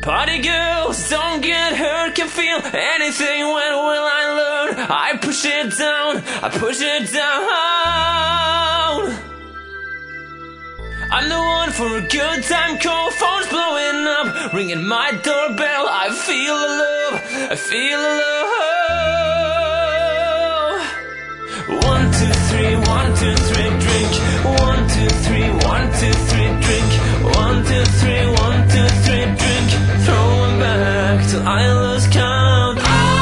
Party girls, don't get hurt, can feel anything. When will I learn? I push it down, I push it down. I'm the one for a good time call, phone's blowing up, ringing my doorbell. I feel the love, I feel the love. 1, 2, 3, 1, 2, 3, drink. 1, 2, 3, 1, 2, 3, drink. 1, 2, 3, 1, 2, 3, drink. Throwing back till I lose count.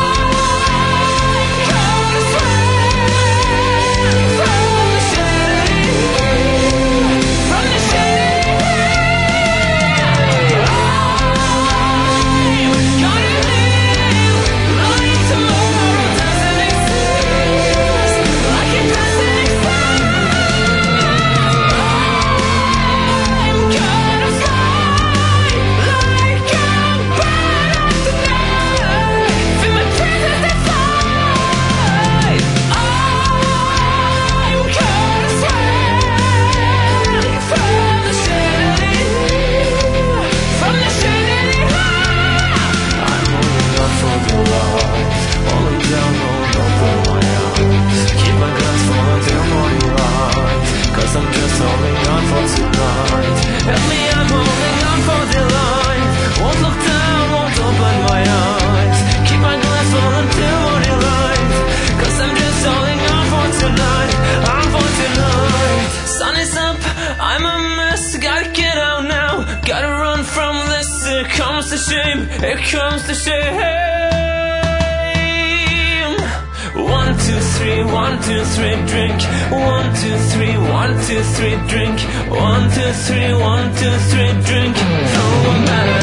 Here comes the shame. 1, 2, 3, 1, 2, 3, drink. 1, 2, 3, 1, 2, 3, drink. 1, 2, 3, 1, 2, 3, drink. Throw 'em back.